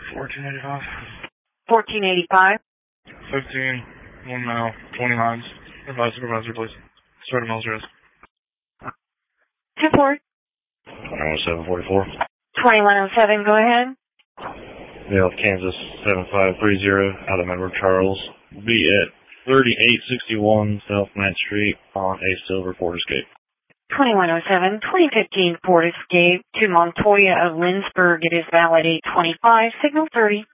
1485. 1485. 15, 1 mile, 20 lines. Advise supervisor, please. Start a Mills Rest. 2-4. 10744. 2107, go ahead. Mail Kansas 7530 out of Edward Charles. Be at 3861 South 9th Street on a silver Ford Escape. 2107, 2015 Ford Escape to Montoya of Lindsburg. It is valid 825, signal 30.